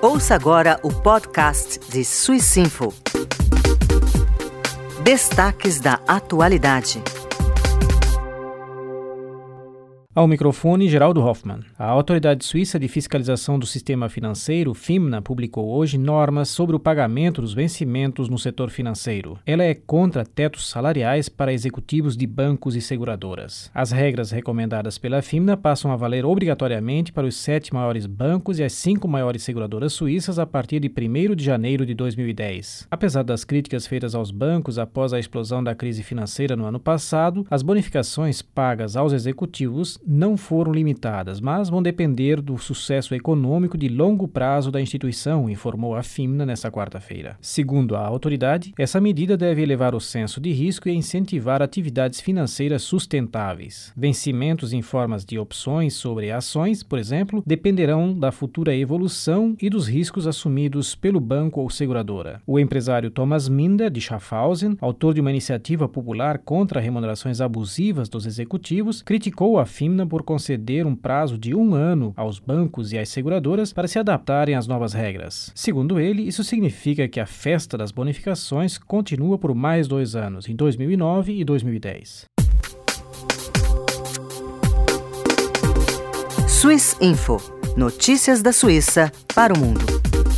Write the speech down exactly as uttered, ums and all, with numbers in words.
Ouça agora o podcast de Swissinfo. Destaques da atualidade. Ao microfone, Geraldo Hoffmann. A Autoridade Suíça de Fiscalização do Sistema Financeiro, FINMA, publicou hoje normas sobre o pagamento dos vencimentos no setor financeiro. Ela é contra tetos salariais para executivos de bancos e seguradoras. As regras recomendadas pela FINMA passam a valer obrigatoriamente para os sete maiores bancos e as cinco maiores seguradoras suíças a partir de primeiro de janeiro de dois mil e dez. Apesar das críticas feitas aos bancos após a explosão da crise financeira no ano passado, as bonificações pagas aos executivos não foram limitadas, mas vão depender do sucesso econômico de longo prazo da instituição, informou a FINMA nesta quarta-feira. Segundo a autoridade, essa medida deve elevar o senso de risco e incentivar atividades financeiras sustentáveis. Vencimentos em formas de opções sobre ações, por exemplo, dependerão da futura evolução e dos riscos assumidos pelo banco ou seguradora. O empresário Thomas Minder, de Schaffhausen, autor de uma iniciativa popular contra remunerações abusivas dos executivos, criticou a FINMA por conceder um prazo de um ano aos bancos e às seguradoras para se adaptarem às novas regras. Segundo ele, isso significa que a festa das bonificações continua por mais dois anos, em dois mil e nove e dois mil e dez. Swissinfo. Notícias da Suíça para o mundo.